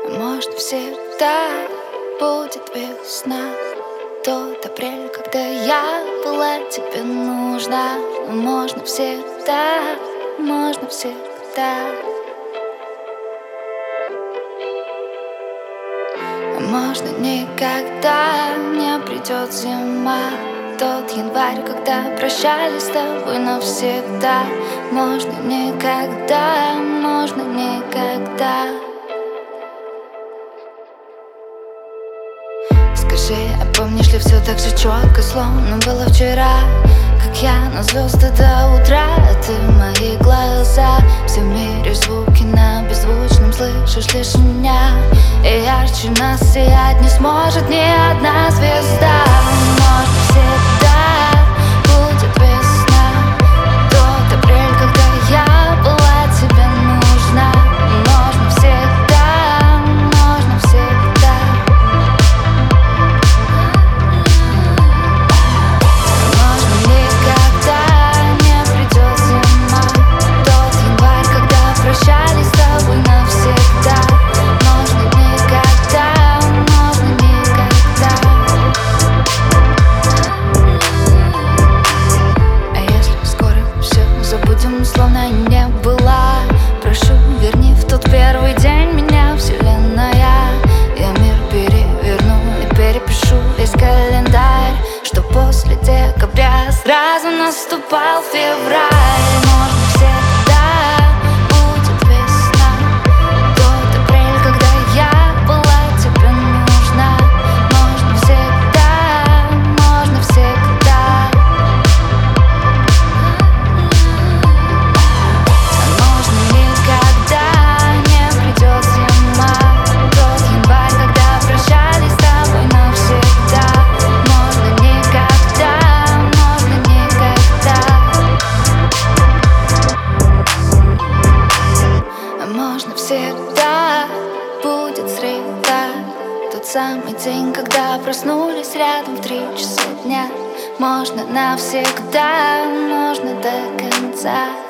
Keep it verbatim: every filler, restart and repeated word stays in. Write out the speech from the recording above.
Может, всегда будет весна, тот апрель, когда я была тебе нужна. Можно всегда, можно всегда. Можно никогда не придет зима, тот январь, когда прощались с тобой навсегда. Можно никогда, можно никогда. Скажи, а помнишь ли все так же четко, словно было вчера? Как я на звезды до утра, а ты мои глаза. Все в мире звуки на беззвучном, слышишь лишь меня. И ярче нас сиять не сможет ни одна звезда. Может, всегда будет весна, тот апрель, когда я была тебе нужна. Можно всегда, можно всегда. Можно никогда не придет зима, тот январь, когда прощались с тобой навсегда. Можно никогда, можно никогда. А если скоро все забудем, словно не было? Прошу, верни в тот первый день меня, вселенная. Я мир переверну и перепишу весь календарь, что после декабря сразу наступал февраль. Можно всегда будет весна, тот апрель, когда я была тебе нужна. Можно всегда, можно всегда. Можно никогда не придет зима, тот январь, когда прощались с тобой навсегда. Можно никогда, можно никогда. А можно всегда будет среда, тот самый день, когда проснулись рядом в три часа дня. Можно навсегда, можно до конца.